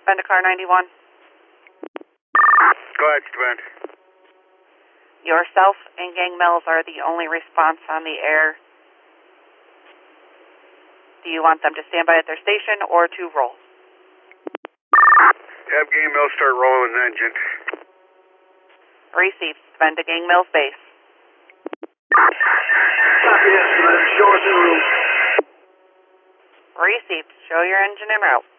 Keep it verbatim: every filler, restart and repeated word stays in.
Spend a car ninety-one. Go ahead, Sven. Yourself and Gang Mills are the only response on the air. Do you want them to stand by at their station or to roll? Have Gang Mills start rolling the engine. Received. Spend to Gang Mills base. Copy that, Sven. Show us en route. Received. Show your engine en route.